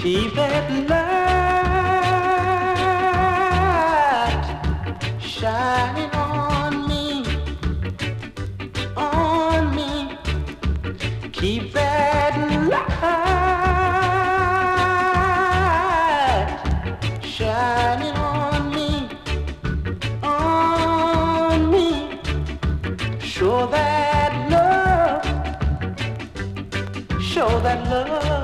Keep that light shining on me, on me. Keep that light shining on me, on me. Show that love, show that love.